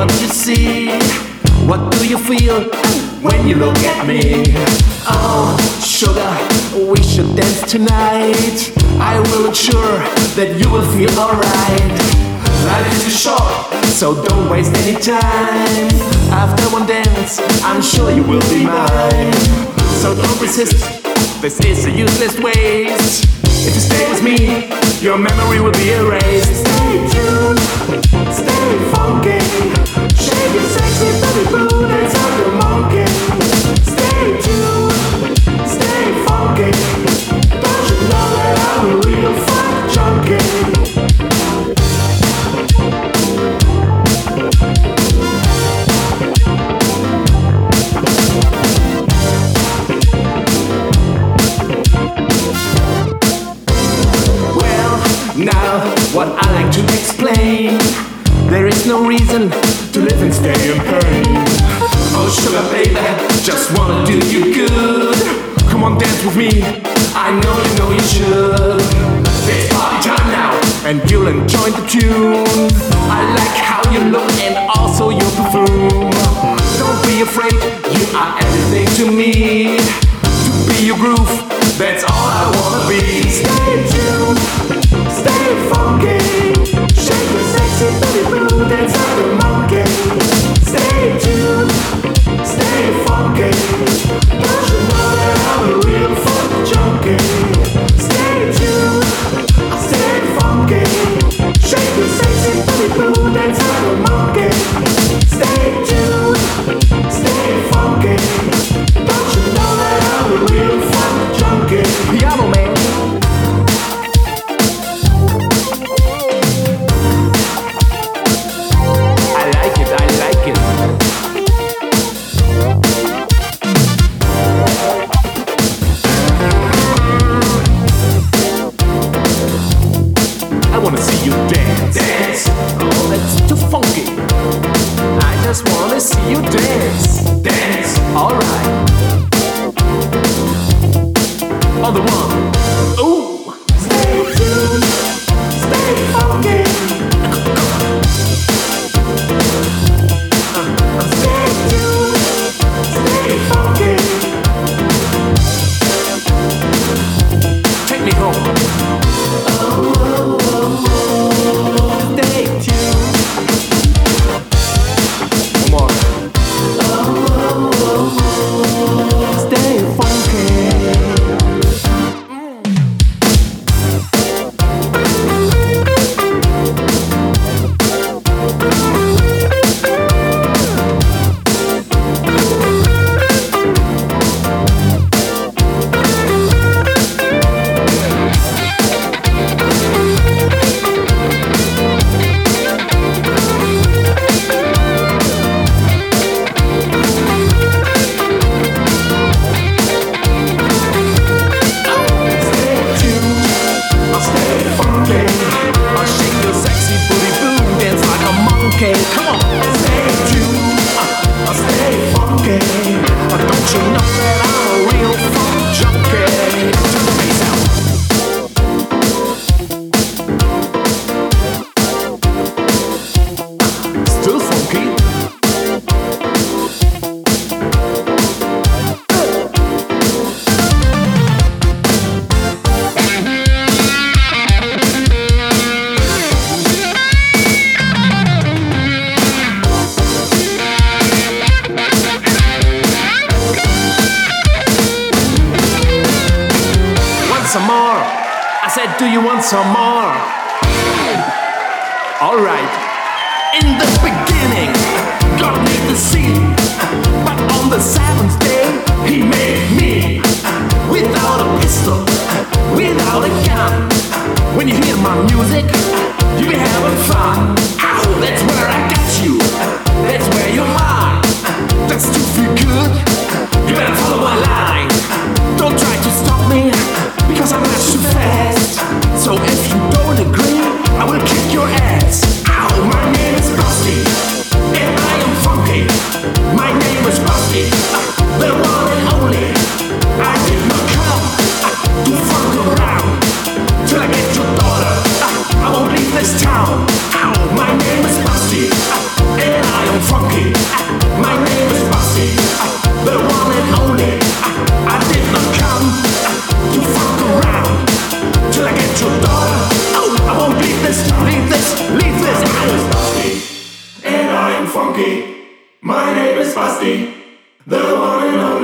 what you see? What do you feel when you look at me? Oh, sugar, we should dance tonight. I will ensure that you will feel alright. Life is too short, so don't waste any time. After one dance, I'm sure you will be mine. So don't resist, this is a useless waste. If you stay with me, your memory will be erased. Stay tuned, stay funky. Shake your sexy booty boo, dance like a monkey. Stay tuned, stay funky. Don't you know that I'm a real funk junkie? Now, what I like to explain, there is no reason to live and stay in pain. Oh sugar baby, just wanna do you good. Come on, dance with me, I know you should. It's party time now, and you'll enjoy the tune. I like how you look and also your perfume. Don't be afraid, you are everything to me. To be your groove, that's all I wanna be. Stay tuned, stay funky. Shake your sexy booty boo, dance like a monkey. Stay tuned, stay funky. Don't you know that I'm a real funk junkie? Stay tuned, stay funky. Shake your sexy booty boo, dance like a monkey. Stay tuned, stay funky. Don't you know that I'm a real funk junkie? Piano man. I wanna see you dance. Dance. Oh, that's too funky. I just wanna see you dance. Dance. Alright. On the one. Ooh. Stay tuned. Stay funky. Stay tuned. Stay funky. Take me home. Stay tuned. Come on. Stay funky. Come on, stay tuned, stay funky. Don't you know that I'm a real funk junkie? Turn the bass out. Still funky. Some more. I said, do you want some more? Alright. In the beginning, God made the sea, but on the seventh day, He made me. Without a pistol, without a gun. When you hear my music, you be having fun. Ow, that's where I got you. That's where you're mine. That's to feel good. You better follow my line. Don't try to stop me, because I'm not too fast. So if you don't agree, I will kick your ass. Ow, my name is Busty, and I am funky. My name is Busty, the one and only. I did not come to fuck around till I get your daughter. I won't leave this town. Ow, my name is Busty, and I am funky. My name is Basti, the one and only.